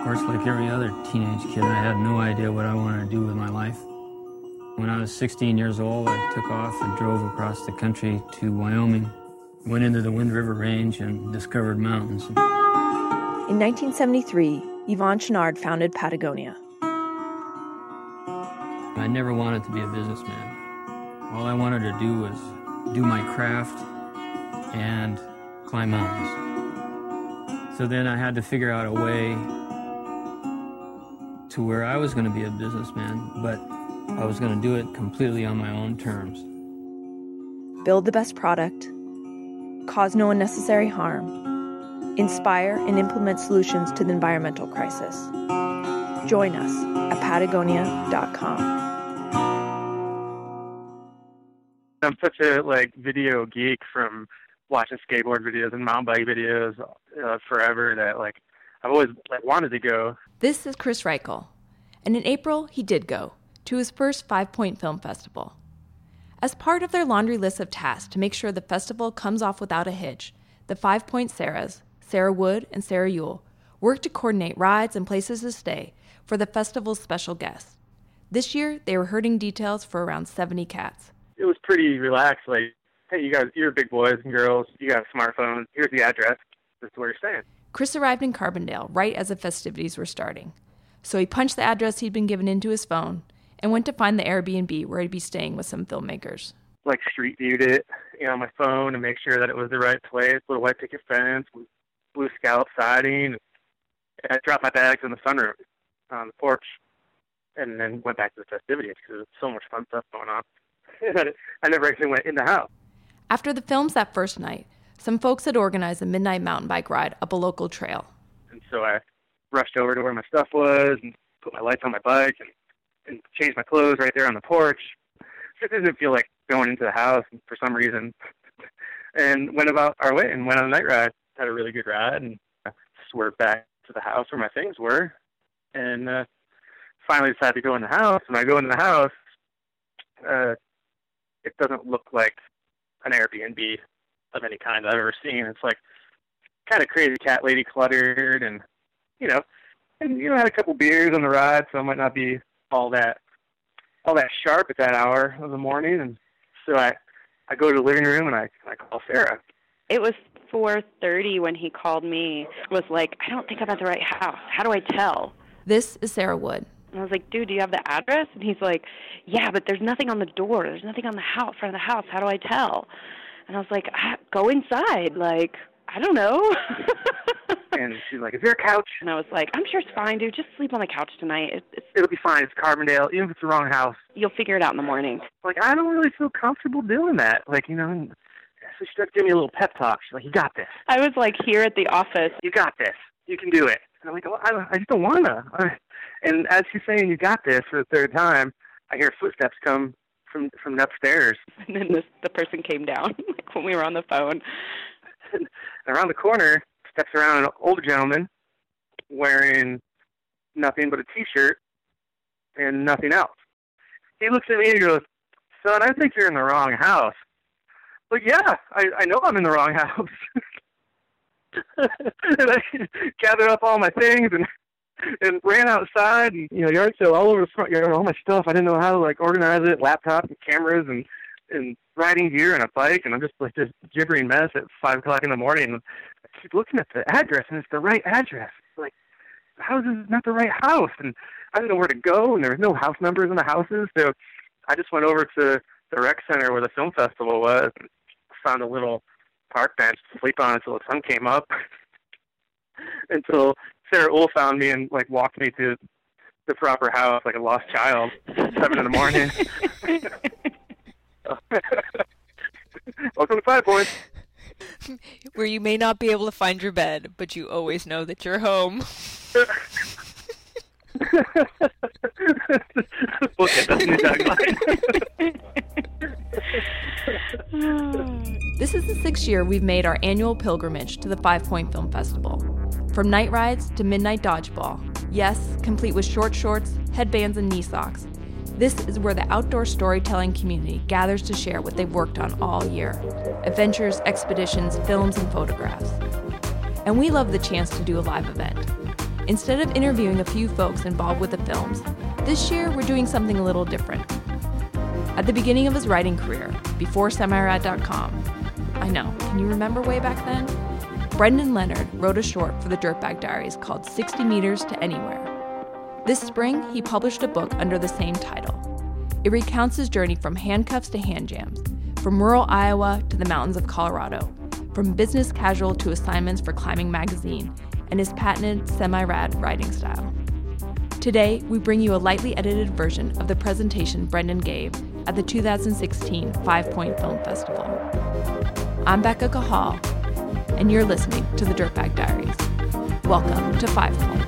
Of course, like every other teenage kid, I had no idea what I wanted to do with my life. When I was 16 years old, I took off and drove across the country to Wyoming, went into the Wind River Range and discovered mountains. In 1973, Yvon Chouinard founded Patagonia. I never wanted to be a businessman. All I wanted to do was do my craft and climb mountains. So then I had to figure out a way to where I was going to be a businessman, but I was going to do it completely on my own terms. Build the best product, cause no unnecessary harm, inspire and implement solutions to the environmental crisis. Join us at Patagonia.com. I'm such a video geek from watching skateboard videos and mountain bike videos forever that I've always wanted to go. This is Chris Reichel, and in April he did go to his first 5 Point Film Festival. As part of their laundry list of tasks to make sure the festival comes off without a hitch, the 5 Point Sarahs, Sarah Wood and Sarah Yule, worked to coordinate rides and places to stay for the festival's special guests. This year, they were herding details for around 70 cats. It was pretty relaxed, hey, you guys, you're big boys and girls, you got smartphones, here's the address, this is where you're staying. Chris arrived in Carbondale right as the festivities were starting. So he punched the address he'd been given into his phone and went to find the Airbnb where he'd be staying with some filmmakers. Street viewed it, on my phone to make sure that it was the right place, little white picket fence, blue scallop siding. I dropped my bags in the sunroom on the porch and then went back to the festivities because there was so much fun stuff going on. I never actually went in the house. After the films that first night, some folks had organized a midnight mountain bike ride up a local trail. And so I rushed over to where my stuff was and put my lights on my bike and changed my clothes right there on the porch. It didn't feel like going into the house for some reason. And went about our way and went on a night ride. Had a really good ride and swerved back to the house where my things were. And finally decided to go in the house. When I go into the house, it doesn't look like an Airbnb of any kind I've ever seen. It's kind of crazy cat lady cluttered and had a couple beers on the ride, so I might not be all that sharp at that hour of the morning. And so I go to the living room and I call Sarah. It was 4:30 when he called me. Was I don't think I'm at the right house. How do I tell? This is Sarah Wood. And I was like, dude, do you have the address? And he's like, yeah, but there's nothing on the door. There's nothing on the front of the house. How do I tell? And I was like, go inside. I don't know. And she's like, is there a couch? And I was like, I'm sure it's fine, dude. Just sleep on the couch tonight. It'll be fine. It's Carbondale. Even if it's the wrong house. You'll figure it out in the morning. I don't really feel comfortable doing that. So she started giving me a little pep talk. She's like, you got this. I was here at the office. You got this. You can do it. And I'm like, well, I just don't want to. And as she's saying, you got this for the third time, I hear footsteps come from upstairs. And then the person came down when we were on the phone. And around the corner steps around an older gentleman wearing nothing but a T-shirt and nothing else. He looks at me and goes, son, I think you're in the wrong house. Yeah, I know I'm in the wrong house. And I gathered up all my things and ran outside and, yard sale all over the front yard, all my stuff. I didn't know how to organize it, laptop and cameras and riding gear and a bike, and I'm just this gibbering mess at 5 o'clock in the morning. And I keep looking at the address, and it's the right address. How is this not the right house? And I didn't know where to go, and there was no house numbers in the houses, so I just went over to the rec center where the film festival was and found a little park bench to sleep on until the sun came up. Until Sarah Ull found me and walked me to the proper house like a lost child, 7 in the morning. Welcome to 5 Points. Where you may not be able to find your bed, but you always know that you're home. Okay, that's a new tagline. This is the 6th year we've made our annual pilgrimage to the 5 Point Film Festival. From night rides to midnight dodgeball. Yes, complete with short shorts, headbands, and knee socks. This is where the outdoor storytelling community gathers to share what they've worked on all year. Adventures, expeditions, films, and photographs. And we love the chance to do a live event. Instead of interviewing a few folks involved with the films, this year we're doing something a little different. At the beginning of his writing career, before semirad.com, I know, can you remember way back then? Brendan Leonard wrote a short for the Dirtbag Diaries called 60 Meters to Anywhere. This spring, he published a book under the same title. It recounts his journey from handcuffs to hand jams, from rural Iowa to the mountains of Colorado, from business casual to assignments for Climbing Magazine, and his patented semi-rad writing style. Today, we bring you a lightly edited version of the presentation Brendan gave at the 2016 Five Point Film Festival. I'm Becca Cahal, and you're listening to the Dirtbag Diaries. Welcome to Five Point.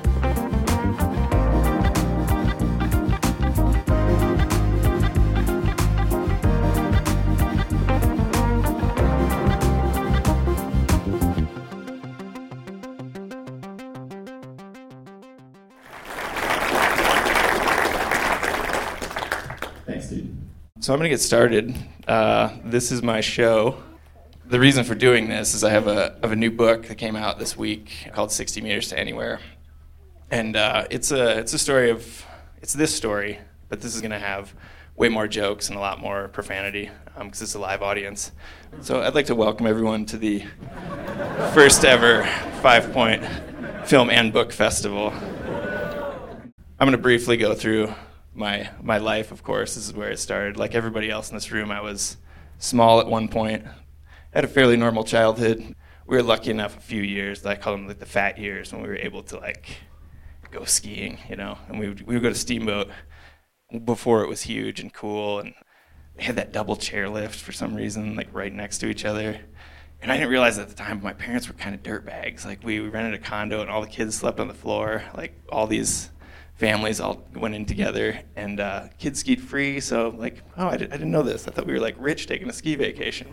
Thanks, dude. So I'm going to get started. This is my show. The reason for doing this is I have a new book that came out this week called 60 Meters to Anywhere. And it's a story of, it's this story, but this is going to have way more jokes and a lot more profanity because it's a live audience. So I'd like to welcome everyone to the first ever 5 Point Film and Book Festival. I'm going to briefly go through my life, of course. This is where it started. Like everybody else in this room, I was small at one point. Had a fairly normal childhood. We were lucky enough a few years that I call them like the fat years when we were able to like go skiing, you know. And we would go to Steamboat before it was huge and cool, and they had that double chairlift for some reason, like right next to each other. And I didn't realize at the time, but my parents were kind of dirtbags. Like we rented a condo and all the kids slept on the floor. Like all these families all went in together, and kids skied free. So like, oh, I didn't know this. I thought we were like rich taking a ski vacation.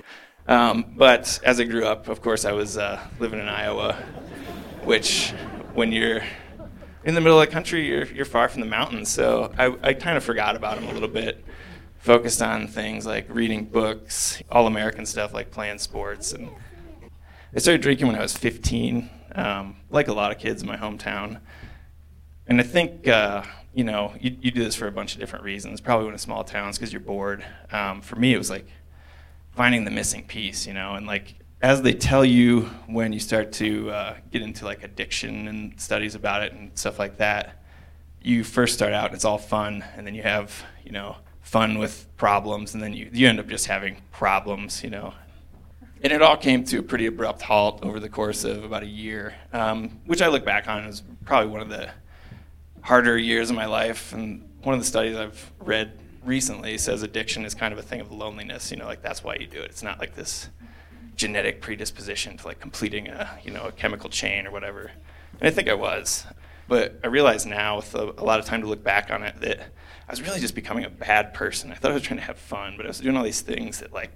But as I grew up, of course, I was living in Iowa, which when you're in the middle of the country, you're far from the mountains. So I kind of forgot about them a little bit, focused on things like reading books, all-American stuff like playing sports. And I started drinking when I was 15, like a lot of kids in my hometown. And I think, you know, you do this for a bunch of different reasons, probably in small towns because you're bored. For me, it was like finding the missing piece, you know, and like as they tell you when you start to get into like addiction and studies about it and stuff like that, you first start out and it's all fun, and then you have, you know, fun with problems, and then you end up just having problems, you know. And it all came to a pretty abrupt halt over the course of about a year, which I look back on as probably one of the harder years of my life. And one of the studies I've read recently says addiction is kind of a thing of loneliness, you know, like that's why you do it. It's not like this genetic predisposition to like completing a, you know, a chemical chain or whatever. And I think I was. But I realize now with a lot of time to look back on it that I was really just becoming a bad person. I thought I was trying to have fun, but I was doing all these things that like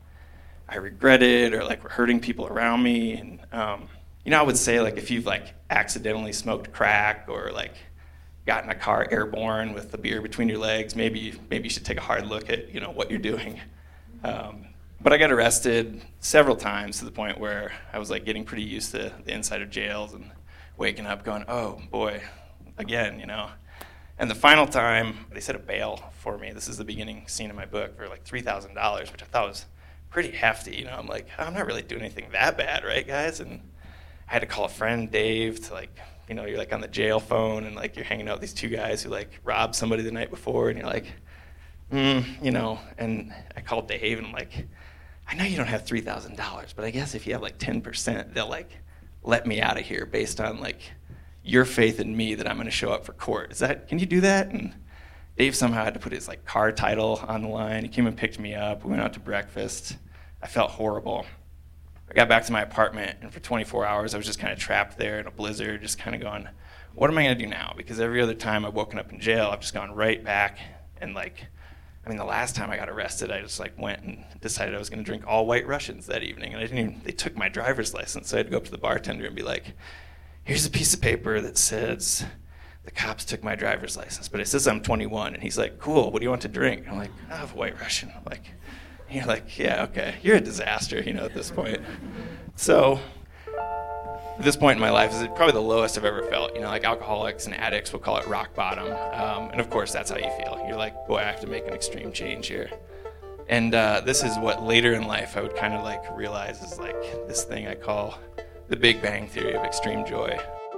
I regretted or like were hurting people around me. And, you know, I would say like if you've like accidentally smoked crack or like got in a car airborne with the beer between your legs, maybe you should take a hard look at, you know, what you're doing. But I got arrested several times to the point where I was like getting pretty used to the inside of jails and waking up going, oh boy, again, you know. And the final time, they set a bail for me. This is the beginning scene of my book for like $3,000, which I thought was pretty hefty. You know, I'm like, I'm not really doing anything that bad, right, guys? And I had to call a friend, Dave, to like, you know, you're like on the jail phone and like you're hanging out with these two guys who like robbed somebody the night before, and you're like, you know. And I called Dave and I'm like, I know you don't have $3,000, but I guess if you have like 10%, they'll like let me out of here based on like your faith in me that I'm going to show up for court. Can you do that? And Dave somehow had to put his like car title on the line. He came and picked me up. We went out to breakfast. I felt horrible. I got back to my apartment, and for 24 hours I was just kind of trapped there in a blizzard, just kind of going, what am I going to do now? Because every other time I've woken up in jail, I've just gone right back. And like, I mean, the last time I got arrested, I just like went and decided I was going to drink all White Russians that evening, and they took my driver's license, so I had to go up to the bartender and be like, here's a piece of paper that says the cops took my driver's license, but it says I'm 21. And he's like, cool, what do you want to drink? And I'm like, I have White Russian. I'm like, you're like, yeah, okay, you're a disaster, you know, at this point. So At this point in my life, is probably the lowest I've ever felt. You know, like alcoholics and addicts will call it rock bottom. And of course, that's how you feel. You're like, boy, I have to make an extreme change here. And this is what later in life I would kind of like realize is like this thing I call the Big Bang Theory of extreme joy.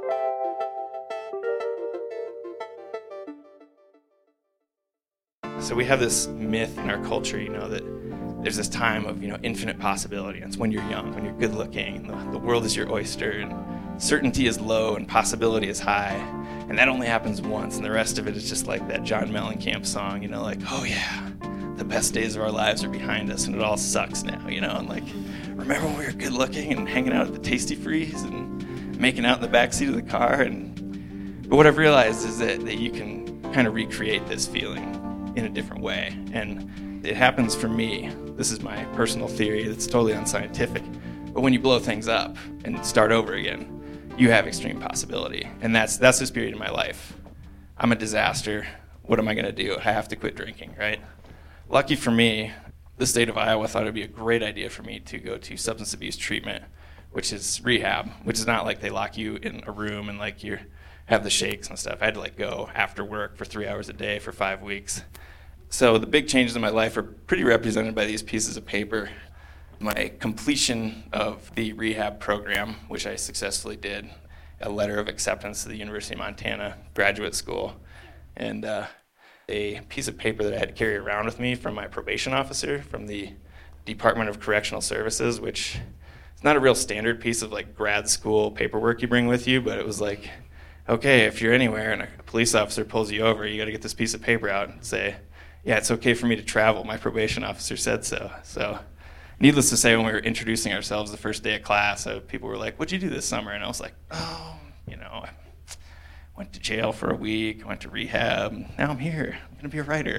So we have this myth in our culture, you know, that there's this time of, you know, infinite possibility. And it's when you're young, when you're good looking, and the world is your oyster, and certainty is low and possibility is high. And that only happens once, and the rest of it is just like that John Mellencamp song, you know, like, oh yeah, the best days of our lives are behind us, and it all sucks now, you know, and like, remember when we were good looking and hanging out at the Tasty Freeze and making out in the backseat of the car? But what I've realized is that you can kind of recreate this feeling in a different way. And it happens for me. This is my personal theory. It's totally unscientific. But when you blow things up and start over again, you have extreme possibility. And that's this period in my life. I'm a disaster. What am I going to do? I have to quit drinking, right? Lucky for me, the state of Iowa thought it would be a great idea for me to go to substance abuse treatment, which is rehab, which is not like they lock you in a room and like you have the shakes and stuff. I had to like go after work for 3 hours a day for 5 weeks. So the big changes in my life are pretty represented by these pieces of paper. My completion of the rehab program, which I successfully did, a letter of acceptance to the University of Montana Graduate School, and a piece of paper that I had to carry around with me from my probation officer from the Department of Correctional Services, which is not a real standard piece of like grad school paperwork you bring with you, but it was like, okay, if you're anywhere and a police officer pulls you over, you got to get this piece of paper out and say, yeah, it's okay for me to travel. My probation officer said so. So needless to say, when we were introducing ourselves the first day of class, people were like, what'd you do this summer? And I was like, oh, you know, I went to jail for a week, I went to rehab, now I'm here. I'm going to be a writer.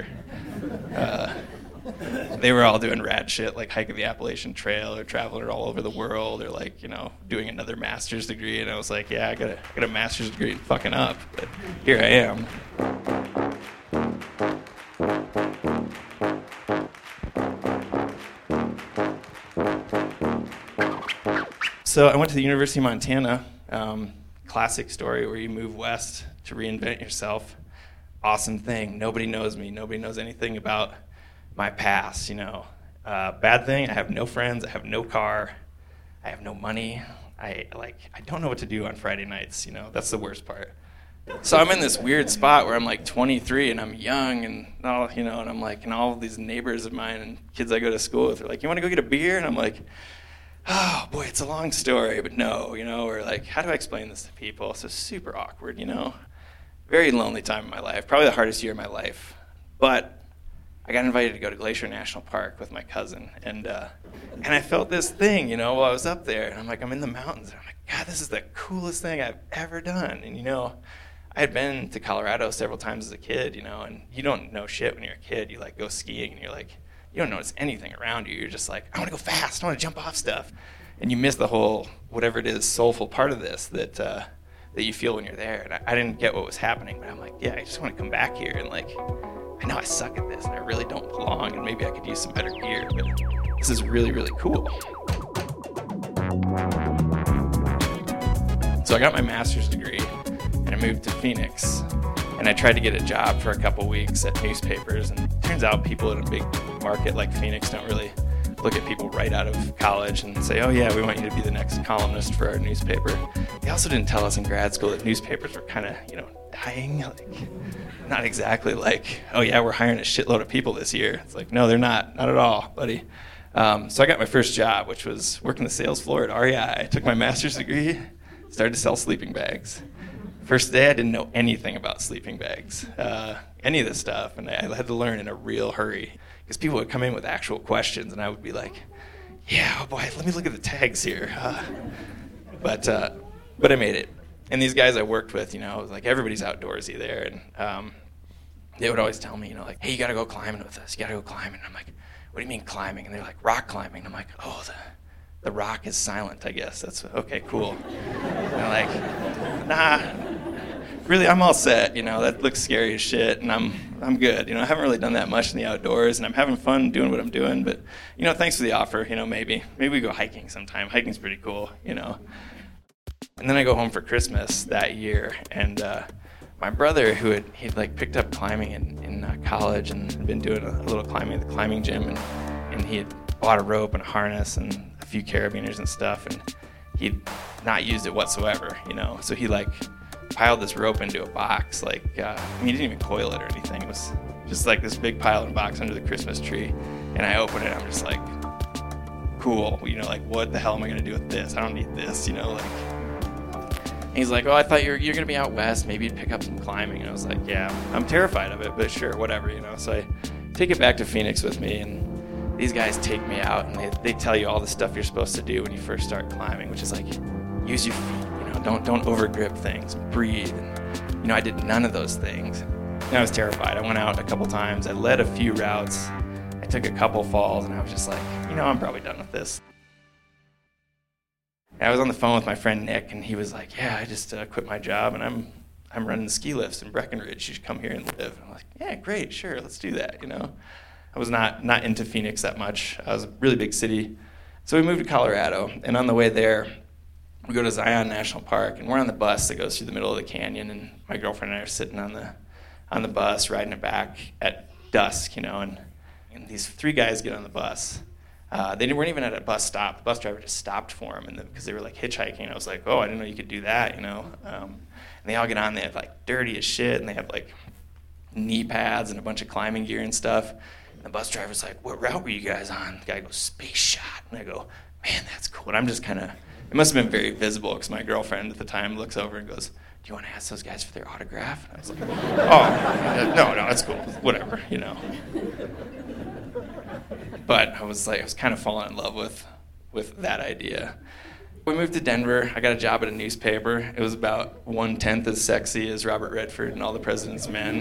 They were all doing rad shit, like hiking the Appalachian Trail or traveling all over the world or like, you know, doing another master's degree. And I was like, yeah, I got a master's degree in fucking up, but here I am. So I went to the University of Montana, classic story where you move west to reinvent yourself. Awesome thing. Nobody knows me. Nobody knows anything about my past, you know. Bad thing, I have no friends. I have no car. I have no money. I don't know what to do on Friday nights, you know. That's the worst part. So I'm in this weird spot where I'm like 23 and I'm young and all, you know, and I'm like, and all of these neighbors of mine and kids I go to school with are like, you want to go get a beer? And I'm like, oh boy, it's a long story, but no, you know, or like, how do I explain this to people? So super awkward, you know. Very lonely time in my life, probably the hardest year of my life. But I got invited to go to Glacier National Park with my cousin, and I felt this thing, you know, while I was up there, and I'm like, I'm in the mountains, and I'm like, God, this is the coolest thing I've ever done. And you know, I had been to Colorado several times as a kid, you know, and you don't know shit when you're a kid. You like go skiing, and you're like, you don't notice anything around you. You're just like, I want to go fast. I want to jump off stuff. And you miss the whole, whatever it is, soulful part of this that you feel when you're there. And I didn't get what was happening, but I'm like, yeah, I just want to come back here. And like, I know I suck at this and I really don't belong and maybe I could use some better gear, but this is really, really cool. So I got my master's degree and I moved to Phoenix. And I tried to get a job for a couple weeks at newspapers, and it turns out people in a big market like Phoenix don't really look at people right out of college and say, oh yeah, we want you to be the next columnist for our newspaper. They also didn't tell us in grad school that newspapers were kind of, you know, dying. Like, not exactly like, oh yeah, we're hiring a shitload of people this year. It's like, no, they're not at all, buddy. So I got my first job, which was working the sales floor at REI. I took my master's degree, started to sell sleeping bags. First day, I didn't know anything about sleeping bags, any of this stuff, and I had to learn in a real hurry because people would come in with actual questions, and I would be like, yeah, oh boy, let me look at the tags here. But I made it. And these guys I worked with, you know, like everybody's outdoorsy there, and they would always tell me, you know, like, hey, you got to go climbing with us. You got to go climbing. And I'm like, what do you mean climbing? And they're like, rock climbing. And I'm like, oh, the rock is silent, I guess. That's okay, cool. And they're like, nah. Really, I'm all set, you know, that looks scary as shit, and I'm good. You know, I haven't really done that much in the outdoors, and I'm having fun doing what I'm doing, but, you know, thanks for the offer, you know, maybe we go hiking sometime. Hiking's pretty cool, you know. And then I go home for Christmas that year, and my brother, he'd like picked up climbing in college and had been doing a little climbing at the climbing gym, and he had bought a rope and a harness and a few carabiners and stuff, and he'd not used it whatsoever, So he like piled this rope into a box, he didn't even coil it or anything. It was just like this big pile in a box under the Christmas tree, and I open it, I'm just like, cool, what the hell am I gonna do with this? I don't need this, He's like, oh, I thought you're gonna be out west, maybe you'd pick up some climbing. And I was like, yeah, I'm terrified of it, but sure, whatever, So I take it back to Phoenix with me, and these guys take me out, and they tell you all the stuff you're supposed to do when you first start climbing, which is like, use your feet, don't overgrip things, breathe. And, I did none of those things. And I was terrified. I went out a couple times. I led a few routes. I took a couple falls, and I was just like, I'm probably done with this. I was on the phone with my friend Nick, and he was like, yeah, I just quit my job, and I'm running the ski lifts in Breckenridge. You should come here and live. And I'm like, yeah, great, sure, let's do that, I was not into Phoenix that much. I was a really big city. So we moved to Colorado, and on the way there, we go to Zion National Park, and we're on the bus that goes through the middle of the canyon, and my girlfriend and I are sitting on the bus, riding it back at dusk, and these three guys get on the bus. They weren't even at a bus stop. The bus driver just stopped for them because they were like hitchhiking. I was like, oh, I didn't know you could do that, And they all get on. They have like dirty as shit, and they have like knee pads and a bunch of climbing gear and stuff. And the bus driver's like, what route were you guys on? The guy goes, Space Shot. And I go, man, that's cool. And I'm just kind of, it must have been very visible because my girlfriend at the time looks over and goes, do you want to ask those guys for their autograph? And I was like, oh, no, that's cool. Whatever, But I was kind of falling in love with that idea. We moved to Denver. I got a job at a newspaper. It was about 1/10 as sexy as Robert Redford and All the President's Men.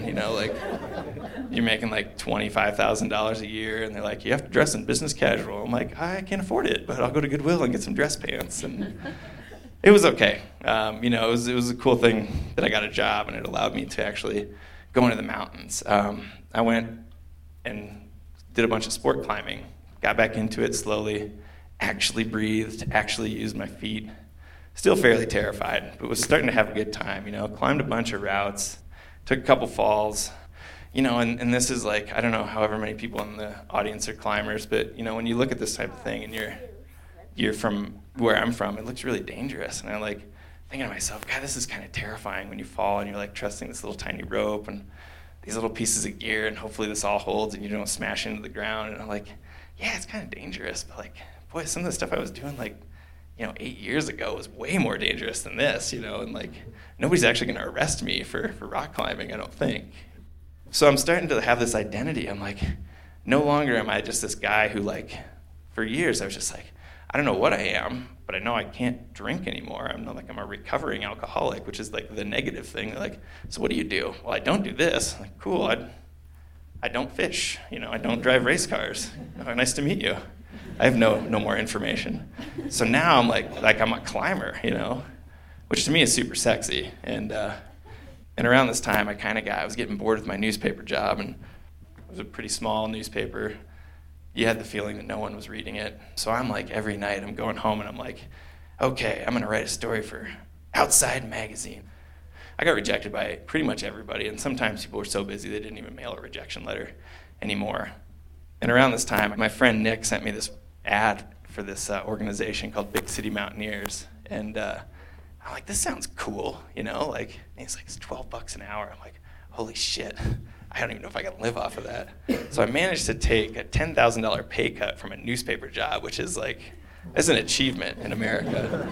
You're making like $25,000 a year, and they're like, you have to dress in business casual. I'm like, I can't afford it, but I'll go to Goodwill and get some dress pants. And it was okay. It was a cool thing that I got a job, and it allowed me to actually go into the mountains. I went and did a bunch of sport climbing, got back into it slowly, actually breathed, actually used my feet. Still fairly terrified, but was starting to have a good time, climbed a bunch of routes, took a couple falls, and this is like, I don't know however many people in the audience are climbers, but, when you look at this type of thing and you're from where I'm from, it looks really dangerous. And I'm like thinking to myself, God, this is kind of terrifying when you fall and you're like trusting this little tiny rope and these little pieces of gear, and hopefully this all holds and you don't smash into the ground. And I'm like, yeah, it's kind of dangerous, but like, boy, some of the stuff I was doing 8 years ago was way more dangerous than this, and like, nobody's actually gonna arrest me for rock climbing, I don't think. So I'm starting to have this identity. I'm like, no longer am I just this guy who for years I was just like, I don't know what I am, but I know I can't drink anymore. I'm a recovering alcoholic, which is like the negative thing. They're like, so what do you do? Well, I don't do this. I'm like, cool, I don't fish. I don't drive race cars. Oh, nice to meet you. I have no more information. So now I'm like I'm a climber, which to me is super sexy. And around this time, I was getting bored with my newspaper job, and it was a pretty small newspaper. You had the feeling that no one was reading it. So I'm like, every night I'm going home and I'm like, okay, I'm gonna write a story for Outside Magazine. I got rejected by pretty much everybody, and sometimes people were so busy they didn't even mail a rejection letter anymore. And around this time, my friend Nick sent me this ad for this organization called Big City Mountaineers. And I'm like, this sounds cool, and he's like, it's $12 an hour. I'm like, holy shit. I don't even know if I can live off of that. So I managed to take a $10,000 pay cut from a newspaper job, which is that's an achievement in America.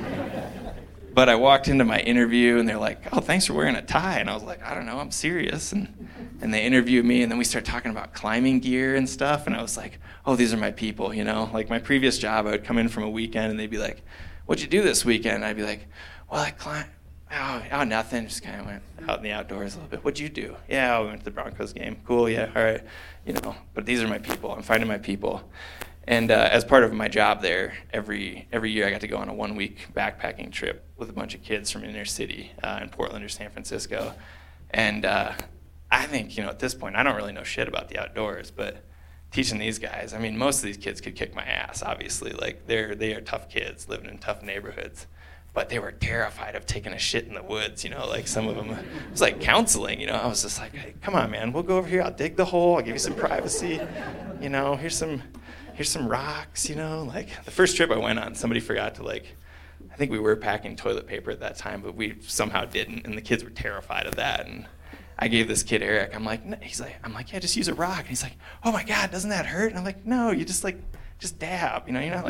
But I walked into my interview, and they're like, oh, thanks for wearing a tie. And I was like, I don't know, I'm serious. And they interviewed me, and then we started talking about climbing gear and stuff. And I was like, oh, these are my people, Like my previous job, I would come in from a weekend, and they'd be like, what'd you do this weekend? And I'd be like, well, I climbed. Oh, nothing. Just kind of went out in the outdoors a little bit. What'd you do? Yeah, we went to the Broncos game. Cool, yeah, all right. But these are my people. I'm finding my people. And as part of my job there, every year I got to go on a 1-week backpacking trip with a bunch of kids from inner city in Portland or San Francisco. And I think, at this point, I don't really know shit about the outdoors, but teaching these guys, most of these kids could kick my ass, obviously. They are tough kids living in tough neighborhoods. but they were terrified of taking a shit in the woods, like some of them. It was like counseling, I was just like, hey, come on, man, we'll go over here, I'll dig the hole, I'll give you some privacy, here's some rocks, like the first trip I went on, somebody forgot to I think we were packing toilet paper at that time, but we somehow didn't, and the kids were terrified of that, and I gave this kid Eric, I'm like, yeah, just use a rock, and he's like, oh my God, doesn't that hurt? And I'm like, no, you just dab, you're not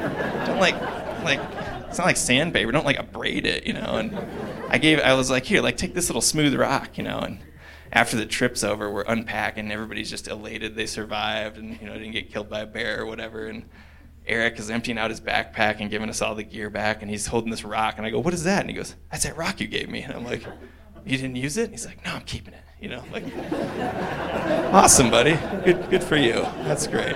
it's not like sandpaper, don't abrade it, and I was like, here, take this little smooth rock, and after the trip's over, we're unpacking, everybody's just elated they survived and, didn't get killed by a bear or whatever, and Eric is emptying out his backpack and giving us all the gear back, and he's holding this rock, and I go, what is that? And he goes, that's that rock you gave me, and I'm like, you didn't use it? And he's like, no, I'm keeping it, awesome, buddy, good for you, that's great.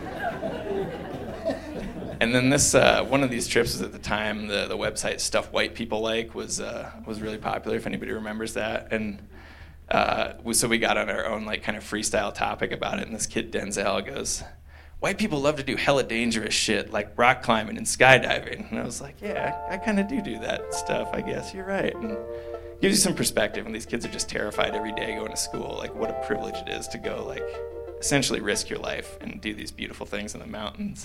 And then this one of these trips was at the time the website Stuff White People Like was really popular, if anybody remembers that. And so we got on our own kind of freestyle topic about it. And this kid Denzel goes, white people love to do hella dangerous shit like rock climbing and skydiving. And I was like, yeah, I kind of do that stuff, I guess. You're right. And it gives you some perspective. And these kids are just terrified every day going to school. What a privilege it is to go essentially risk your life and do these beautiful things in the mountains.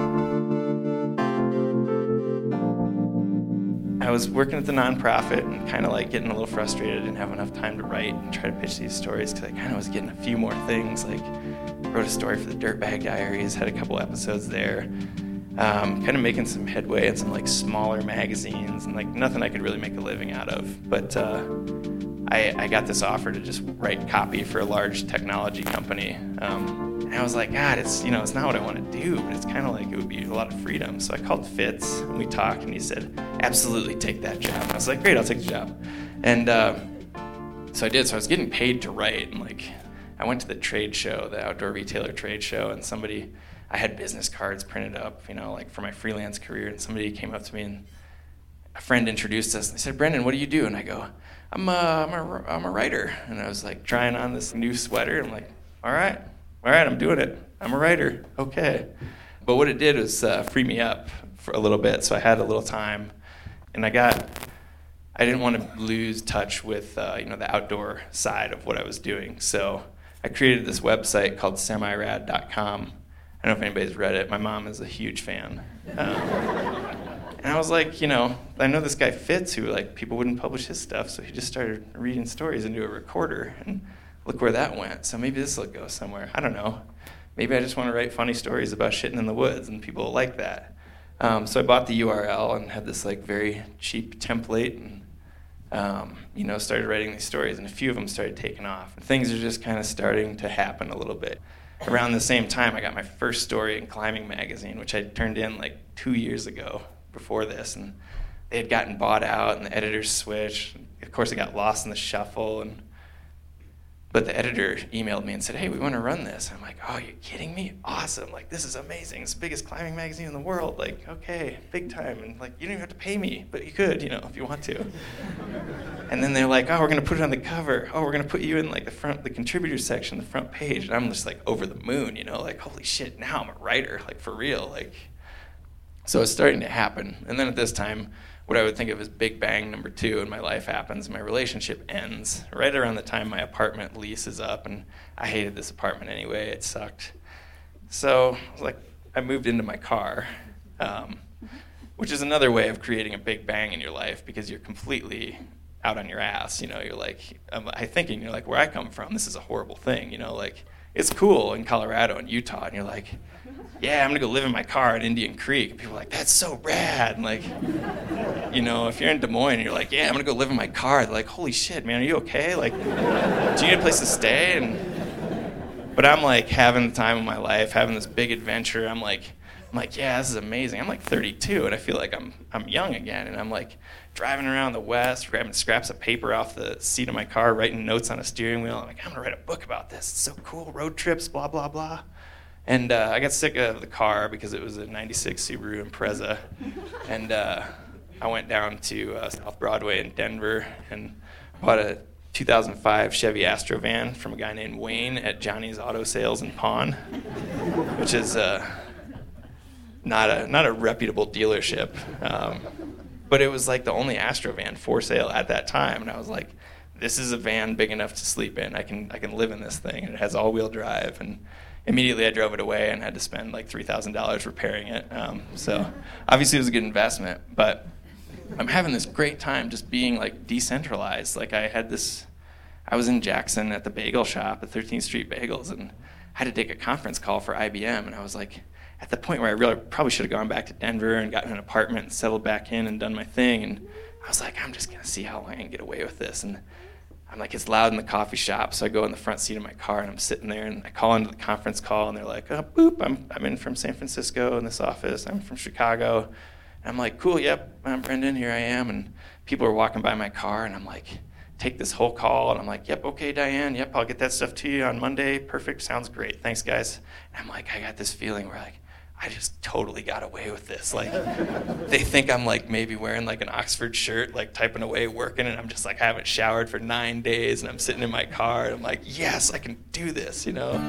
I was working at the nonprofit and kind of getting a little frustrated. I didn't have enough time to write and try to pitch these stories because I kind of was getting a few more things. Wrote a story for the Dirtbag Diaries, had a couple episodes there. Kind of making some headway in some smaller magazines and nothing I could really make a living out of. But I got this offer to just write copy for a large technology company. And I was like, God, it's it's not what I want to do, but it's kind of it would be a lot of freedom. So I called Fitz and we talked, and he said, absolutely take that job. And I was like, great, I'll take the job. And so I did. So I was getting paid to write, and I went to the trade show, the outdoor retailer trade show, and I had business cards printed up, for my freelance career, and somebody came up to me and a friend introduced us. And they said, Brendan, what do you do? And I go, I'm a writer. And I was trying on this new sweater. I'm like, all right, I'm doing it. I'm a writer. Okay. But what it did was free me up for a little bit. So I had a little time, and I didn't want to lose touch with the outdoor side of what I was doing. So I created this website called semirad.com. I don't know if anybody's read it. My mom is a huge fan. And I was like, I know this guy Fitz who people wouldn't publish his stuff, so he just started reading stories into a recorder, and look where that went. So maybe this will go somewhere. I don't know. Maybe I just want to write funny stories about shitting in the woods, and people like that. So I bought the URL and had this very cheap template, and started writing these stories, and a few of them started taking off. And things are just kind of starting to happen a little bit. Around the same time, I got my first story in Climbing Magazine, which I turned in 2 years ago before this, and they had gotten bought out, and the editors switched. Of course, it got lost in the shuffle, but the editor emailed me and said, hey, we want to run this. I'm like, oh, you're kidding me? Awesome. This is amazing. It's the biggest climbing magazine in the world. Okay, big time. And you don't even have to pay me, but you could, if you want to. And then they're like, oh, we're going to put it on the cover. Oh, we're going to put you in the contributors section, the front page. And I'm just over the moon, holy shit, now I'm a writer, for real. So it's starting to happen. And then at this time, what I would think of as Big Bang number 2 in my life happens. My relationship ends right around the time my apartment lease is up, and I hated this apartment anyway. It sucked. So I moved into my car, which is another way of creating a big bang in your life because you're completely out on your ass. You're you're where I come from, this is a horrible thing. It's cool in Colorado and Utah, and you're like, yeah, I'm gonna go live in my car at Indian Creek. And people are like, that's so rad. And if you're in Des Moines, you're like, yeah, I'm gonna go live in my car. They're like, holy shit, man, are you okay? Do you need a place to stay? But I'm having the time of my life, having this big adventure. I'm like, yeah, this is amazing. I'm 32, and I feel like I'm young again. And I'm driving around the West, grabbing scraps of paper off the seat of my car, writing notes on a steering wheel. I'm gonna write a book about this. It's so cool. Road trips, blah blah blah. And I got sick of the car because it was a 96 Subaru Impreza. And I went down to South Broadway in Denver and bought a 2005 Chevy Astrovan from a guy named Wayne at Johnny's Auto Sales and Pawn, which is not a reputable dealership. But it was like the only Astro van for sale at that time, and I was like, this is a van big enough to sleep in. I can live in this thing, and it has all-wheel drive. And immediately I drove it away and had to spend like $3,000 repairing it. So obviously it was a good investment, but I'm having this great time just being like decentralized. Like I was in Jackson at the bagel shop at 13th Street Bagels, and I had to take a conference call for IBM, and I was like, at the point where I really probably should have gone back to Denver and gotten an apartment and settled back in and done my thing. And I was like, I'm just going to see how long I can get away with this. And I'm like, it's loud in the coffee shop. So I go in the front seat of my car and I'm sitting there and I call into the conference call and they're like, oh, boop, I'm in from San Francisco in this office. I'm from Chicago. And I'm like, cool, yep, I'm Brendan, here I am. And people are walking by my car and I'm like, take this whole call. And I'm like, yep, okay, Diane, yep, I'll get that stuff to you on Monday. Perfect, sounds great. Thanks, guys. And I'm like, I got this feeling where like, I just totally got away with this. Like, they think I'm like maybe wearing like an Oxford shirt, like typing away, working, and I'm just like, I haven't showered for 9 days, and I'm sitting in my car, and I'm like, yes, I can do this, you know?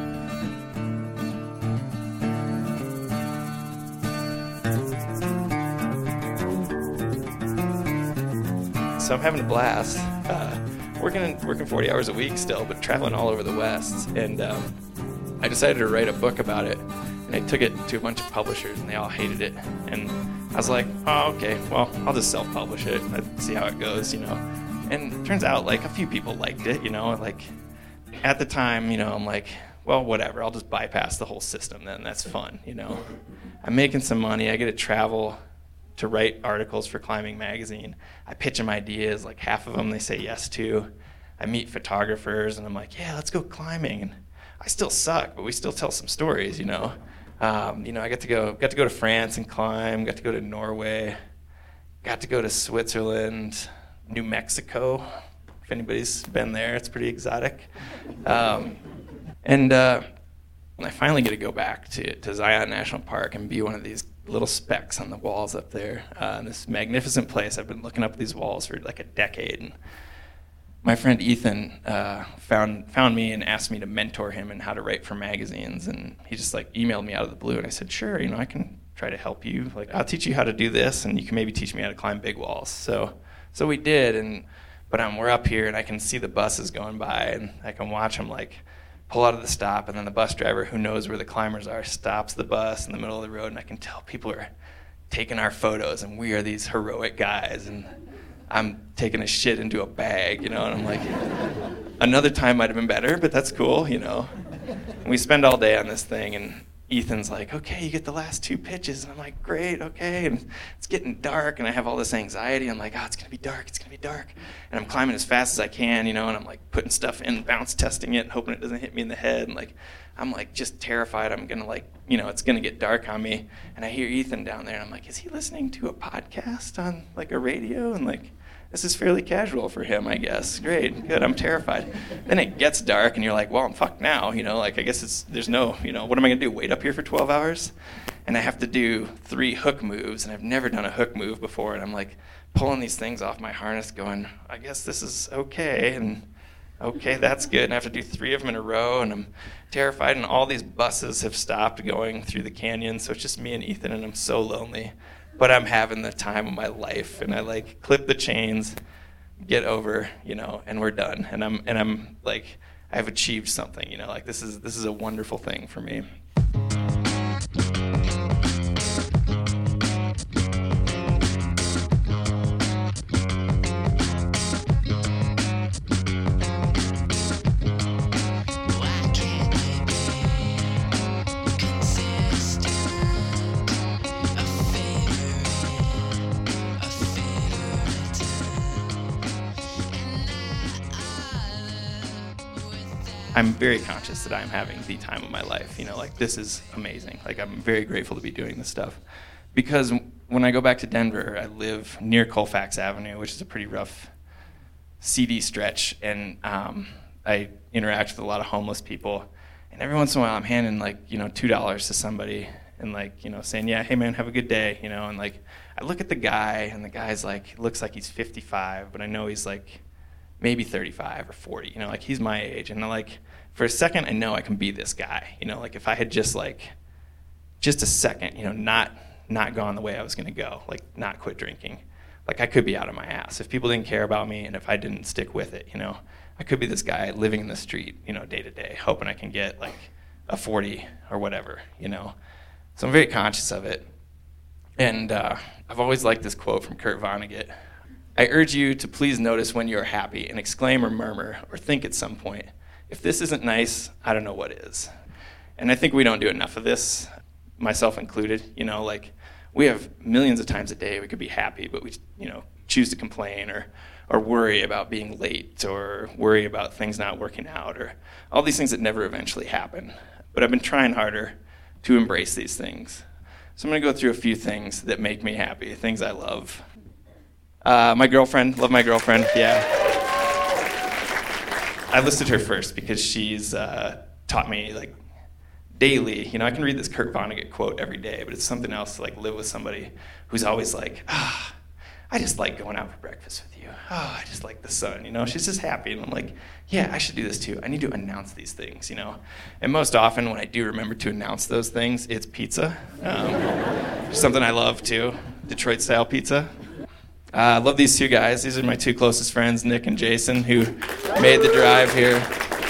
So I'm having a blast, working 40 hours a week still, but traveling all over the West, and I decided to write a book about it. And I took it to a bunch of publishers, and they all hated it. And I was like, oh, okay, well, I'll just self-publish it. Let's see how it goes, you know. And it turns out, like, a few people liked it, you know. Like, at the time, you know, I'm like, well, whatever. I'll just bypass the whole system then. That's fun, you know. I'm making some money. I get to travel to write articles for Climbing Magazine. I pitch them ideas. Like, half of them they say yes to. I meet photographers, and I'm like, yeah, let's go climbing. And I still suck, but we still tell some stories, you know. You know, I got to go to France and climb, got to go to Norway, got to go to Switzerland, New Mexico. If anybody's been there, it's pretty exotic. And I finally get to go back to Zion National Park and be one of these little specks on the walls up there. This magnificent place. I've been looking up these walls for like a decade. And my friend Ethan found me and asked me to mentor him in how to write for magazines, and he just like emailed me out of the blue, and I said, sure, you know, I can try to help you. Like, I'll teach you how to do this, and you can maybe teach me how to climb big walls. So we did, but we're up here, and I can see the buses going by, and I can watch them like pull out of the stop, and then the bus driver, who knows where the climbers are, stops the bus in the middle of the road, and I can tell people are taking our photos, and we are these heroic guys, and I'm taking a shit into a bag, you know, and I'm like, another time might have been better, but that's cool, you know. And we spend all day on this thing, and Ethan's like, okay, you get the last 2 pitches, and I'm like, great, okay, and it's getting dark, and I have all this anxiety. I'm like, oh, it's gonna be dark, and I'm climbing as fast as I can, you know, and I'm like putting stuff in, bounce testing it, hoping it doesn't hit me in the head, and like, I'm like just terrified I'm gonna like, you know, it's gonna get dark on me, and I hear Ethan down there, and I'm like, is he listening to a podcast on like a radio? And like, this is fairly casual for him, I guess. Great, good, I'm terrified. Then it gets dark, and you're like, well, I'm fucked now, you know, like, I guess there's no, you know, what am I gonna do, wait up here for 12 hours? And I have to do 3 hook moves, and I've never done a hook move before, and I'm like pulling these things off my harness going, I guess this is okay, and okay, that's good, and I have to do 3 of them in a row, and I'm terrified, and all these buses have stopped going through the canyon, so it's just me and Ethan, and I'm so lonely. But I'm having the time of my life, and I like clip the chains, get over, you know, and we're done. And I'm like, I've achieved something, you know, like this is a wonderful thing for me. I'm very conscious that I'm having the time of my life. You know, like, this is amazing. Like, I'm very grateful to be doing this stuff. Because when I go back to Denver, I live near Colfax Avenue, which is a pretty rough, seedy stretch, and I interact with a lot of homeless people. And every once in a while, I'm handing, like, you know, $2 to somebody and, like, you know, saying, yeah, hey, man, have a good day, you know. And, like, I look at the guy, and the guy's, like, looks like he's 55, but I know he's, like, maybe 35 or 40, you know, like, he's my age. And, like, for a second, I know I can be this guy, you know, like, if I had just a second, you know, not gone the way I was going to go, like, not quit drinking, like I could be out of my ass if people didn't care about me and if I didn't stick with it, you know. I could be this guy living in the street, you know, day to day, hoping I can get like a 40 or whatever, you know. So I'm very conscious of it. And I've always liked this quote from Kurt Vonnegut. I urge you to please notice when you are happy and exclaim or murmur or think at some point, if this isn't nice, I don't know what is. And I think we don't do enough of this, myself included, you know, like we have millions of times a day we could be happy, but we, you know, choose to complain or worry about being late or worry about things not working out or all these things that never eventually happen. But I've been trying harder to embrace these things. So I'm going to go through a few things that make me happy, things I love. My girlfriend, love my girlfriend, yeah. I listed her first because she's taught me, like, daily, you know, I can read this Kurt Vonnegut quote every day, but it's something else to, like, live with somebody who's always like, I just like going out for breakfast with you. I just like the sun, you know. She's just happy, and I'm like, yeah, I should do this too. I need to announce these things, you know. And most often when I do remember to announce those things, it's pizza. Something I love too, Detroit-style pizza. I love these two guys. These are my two closest friends, Nick and Jason, who made the drive here.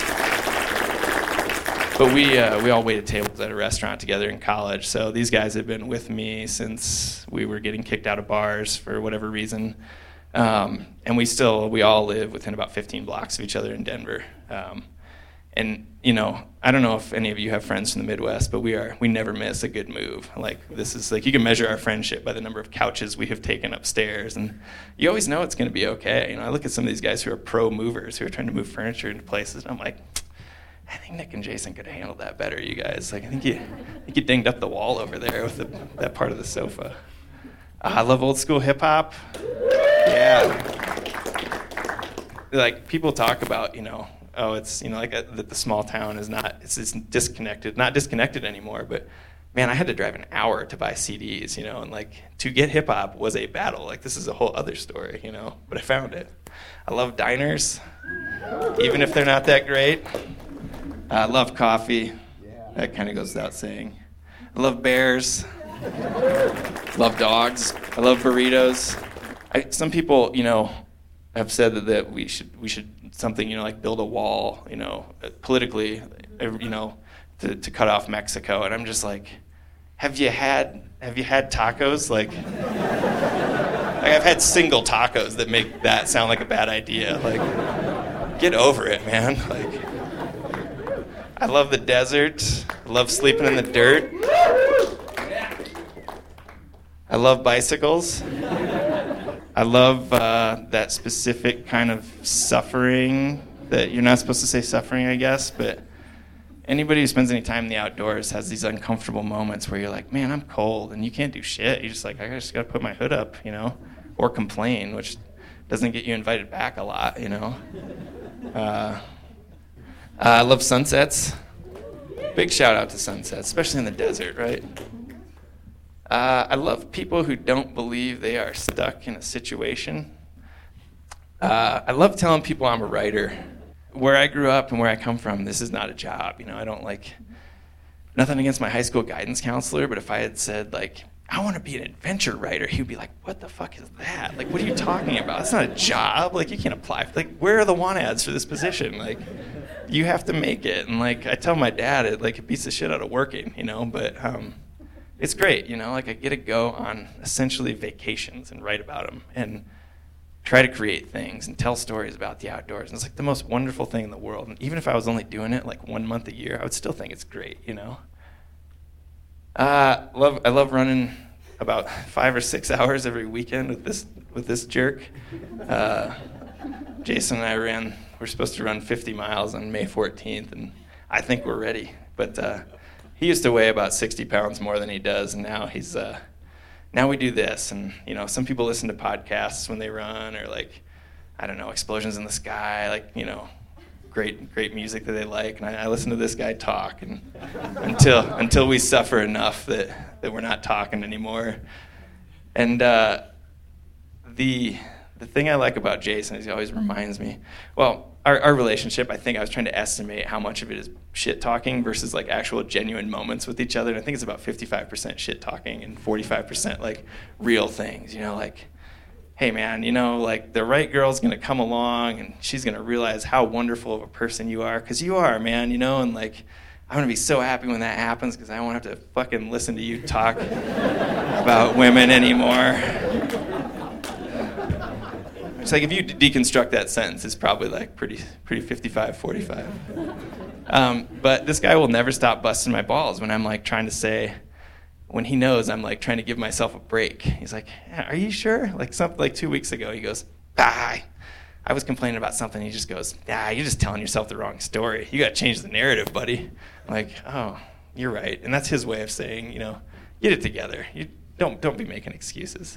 But we all waited tables at a restaurant together in college. So these guys have been with me since we were getting kicked out of bars for whatever reason. And we all live within about 15 blocks of each other in Denver. And, you know, I don't know if any of you have friends from the Midwest, but we never miss a good move. Like, this is, like, you can measure our friendship by the number of couches we have taken upstairs, and you always know it's going to be okay. You know, I look at some of these guys who are pro movers, who are trying to move furniture into places, and I'm like, I think Nick and Jason could have handled that better, you guys. Like, I think you dinged up the wall over there with that part of the sofa. I love old school hip hop. Yeah. Like, people talk about, you know, oh, it's, you know, like that the small town is it's disconnected, not disconnected anymore, but man, I had to drive an hour to buy CDs, you know, and like to get hip hop was a battle. Like, this is a whole other story, you know, but I found it. I love diners, even if they're not that great. I love coffee. That kind of goes without saying. I love bears. Love dogs. I love burritos. Some people, you know, have said that we should something, you know, like build a wall, you know, politically, you know, to cut off Mexico. And I'm just like, have you had tacos? Like I've had single tacos that make that sound like a bad idea. Like, get over it, man. Like, I love the desert. I love sleeping in the dirt. I love bicycles. I love that specific kind of suffering that you're not supposed to say suffering, I guess, but anybody who spends any time in the outdoors has these uncomfortable moments where you're like, man, I'm cold, and you can't do shit. You're just like, I just got to put my hood up, you know, or complain, which doesn't get you invited back a lot, you know. I love sunsets. Big shout out to sunsets, especially in the desert, right? I love people who don't believe they are stuck in a situation. I love telling people I'm a writer. Where I grew up and where I come from, this is not a job. You know, I don't like, nothing against my high school guidance counselor, but if I had said, like, I want to be an adventure writer, he would be like, what the fuck is that? Like, what are you talking about? That's not a job. Like, you can't apply. Like, where are the want ads for this position? Like, you have to make it. And, like, I tell my dad, it beats the shit out of working, you know, but it's great, you know, like, I get to go on essentially vacations and write about them and try to create things and tell stories about the outdoors. And it's like the most wonderful thing in the world. And even if I was only doing it like 1 month a year, I would still think it's great, you know. I love running about 5 or 6 hours every weekend with this jerk. Jason and I we're supposed to run 50 miles on May 14th, and I think we're ready. But he used to weigh about 60 pounds more than he does, and now he's now we do this. And, you know, some people listen to podcasts when they run, or, like, I don't know, Explosions in the Sky, like, you know, great music that they like. And I listen to this guy talk, and until we suffer enough that we're not talking anymore. And the thing I like about Jason is he always reminds me, well, our relationship, I think I was trying to estimate how much of it is shit talking versus like actual genuine moments with each other. And I think it's about 55% shit talking and 45% like real things, you know, like, hey man, you know, like the right girl's gonna come along and she's gonna realize how wonderful of a person you are, because you are, man, you know, and like I'm gonna be so happy when that happens because I won't have to fucking listen to you talk about women anymore. It's like if you deconstruct that sentence, it's probably like pretty 55-45. But this guy will never stop busting my balls when I'm like trying to say, when he knows I'm like trying to give myself a break. He's like, are you sure? Like something like 2 weeks ago, he goes, I was complaining about something. He just goes, you're just telling yourself the wrong story. You got to change the narrative, buddy. I'm like, oh, you're right. And that's his way of saying, you know, get it together. You don't be making excuses.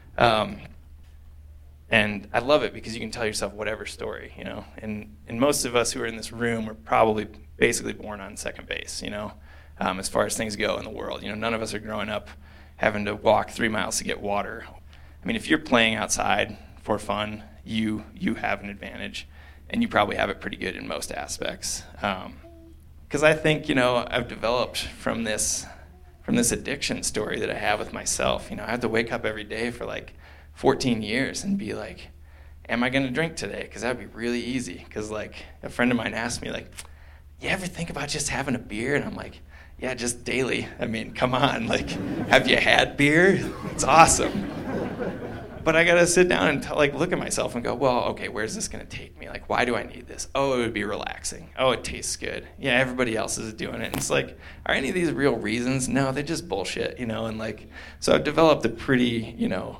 And I love it because you can tell yourself whatever story, you know. And most of us who are in this room are probably basically born on second base, you know, as far as things go in the world. You know, none of us are growing up having to walk 3 miles to get water. I mean, if you're playing outside for fun, you have an advantage, and you probably have it pretty good in most aspects. Because I think, you know, I've developed from this addiction story that I have with myself. You know, I have to wake up every day for like 14 years and be like, am I going to drink today? Because that would be really easy. Because like a friend of mine asked me, like, you ever think about just having a beer? And I'm like, yeah, just daily. I mean, come on. Like, have you had beer? It's awesome. But I got to sit down and like look at myself and go, well, okay, where's this going to take me? Like, why do I need this? Oh, it would be relaxing. Oh, it tastes good. Yeah, everybody else is doing it. And it's like, are any of these real reasons? No, they're just bullshit, you know? And like, so I've developed a pretty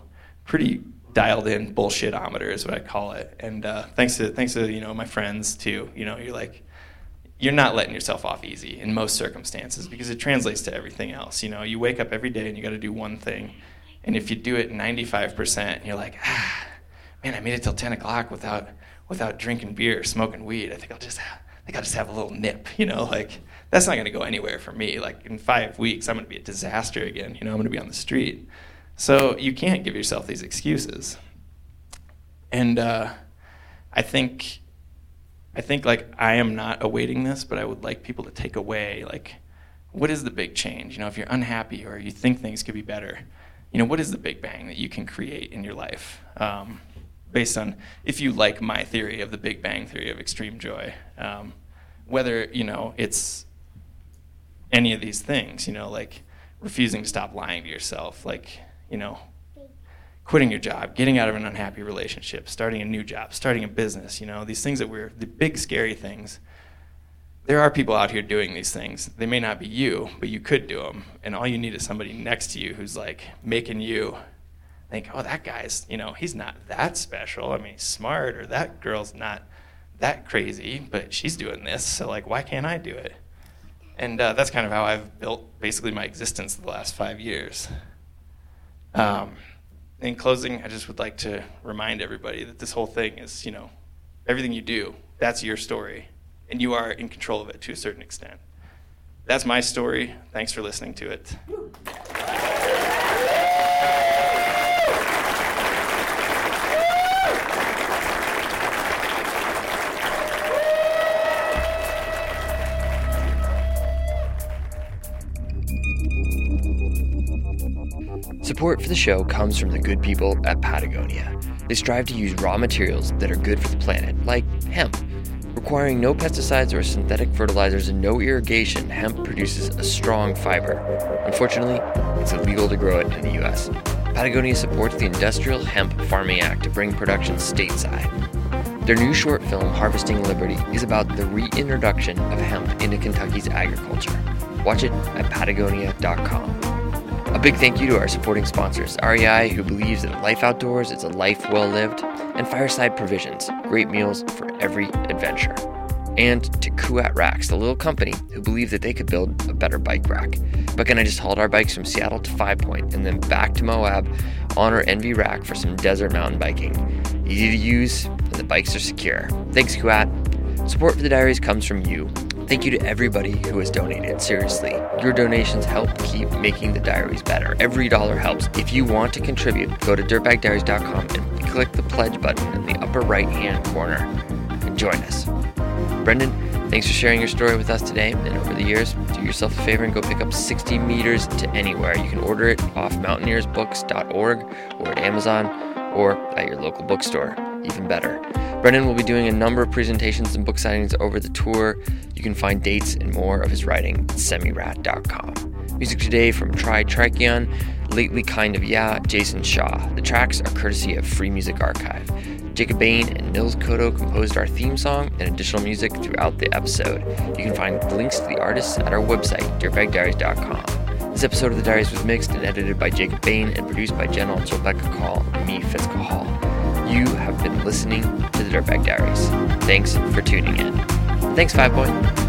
dialed in bullshitometer is what I call it. And thanks to you know, my friends too, you know, you're not letting yourself off easy in most circumstances because it translates to everything else. You know, you wake up every day and you got to do one thing. And if you do it 95%, you're like, man, I made it till 10 o'clock without drinking beer, smoking weed. I think I'll just have a little nip, you know, like that's not going to go anywhere for me. Like in 5 weeks, I'm going to be a disaster again. You know, I'm going to be on the street. So you can't give yourself these excuses. And I think like I am not awaiting this, but I would like people to take away like, what is the big change? You know, if you're unhappy or you think things could be better, you know, what is the big bang that you can create in your life? Based on, if you like my theory of the Big Bang theory of extreme joy, whether, you know, it's any of these things, you know, like refusing to stop lying to yourself, like, you know, quitting your job, getting out of an unhappy relationship, starting a new job, starting a business, you know, these things that the big scary things. There are people out here doing these things. They may not be you, but you could do them. And all you need is somebody next to you who's like making you think, oh, that guy's, you know, he's not that special. I mean, he's smart, or that girl's not that crazy, but she's doing this. So like, why can't I do it? And that's kind of how I've built basically my existence the last 5 years. In closing, I just would like to remind everybody that this whole thing is, you know, everything you do, that's your story. And you are in control of it to a certain extent. That's my story. Thanks for listening to it. Support for the show comes from the good people at Patagonia. They strive to use raw materials that are good for the planet, like hemp. Requiring no pesticides or synthetic fertilizers and no irrigation, hemp produces a strong fiber. Unfortunately, it's illegal to grow it in the U.S. Patagonia supports the Industrial Hemp Farming Act to bring production stateside. Their new short film, Harvesting Liberty, is about the reintroduction of hemp into Kentucky's agriculture. Watch it at Patagonia.com. A big thank you to our supporting sponsors, REI, who believes that life outdoors is a life well lived, and Fireside Provisions, great meals for every adventure. And to Kuat Racks, the little company who believed that they could build a better bike rack. Beck and I just hauled our bikes from Seattle to 5 Point and then back to Moab on our Envy rack for some desert mountain biking. Easy to use, and the bikes are secure. Thanks, Kuat. Support for the Diaries comes from you. Thank you to everybody who has donated. Seriously, your donations help keep making the Diaries better. Every dollar helps. If you want to contribute, go to dirtbagdiaries.com and click the pledge button in the upper right-hand corner and join us. Brendan, thanks for sharing your story with us today. And over the years, do yourself a favor and go pick up 60 Meters to Anywhere. You can order it off mountaineersbooks.org or at Amazon. or at your local bookstore. Even better. Brendan will be doing a number of presentations and book signings over the tour. You can find dates and more of his writing at semirat.com. Music today from Try Trichion, Lately Kind of Yeah, Jason Shaw. The tracks are courtesy of Free Music Archive. Jacob Bain and Nils Cotto composed our theme song and additional music throughout the episode. You can find links to the artists at our website, dirtbagdiaries.com. This episode of The Diaries was mixed and edited by Jacob Bain and produced by Jen Altz, Rebecca Call, and me, Fitzka Hall. You have been listening to The Dirtbag Diaries. Thanks for tuning in. Thanks, 5 Point.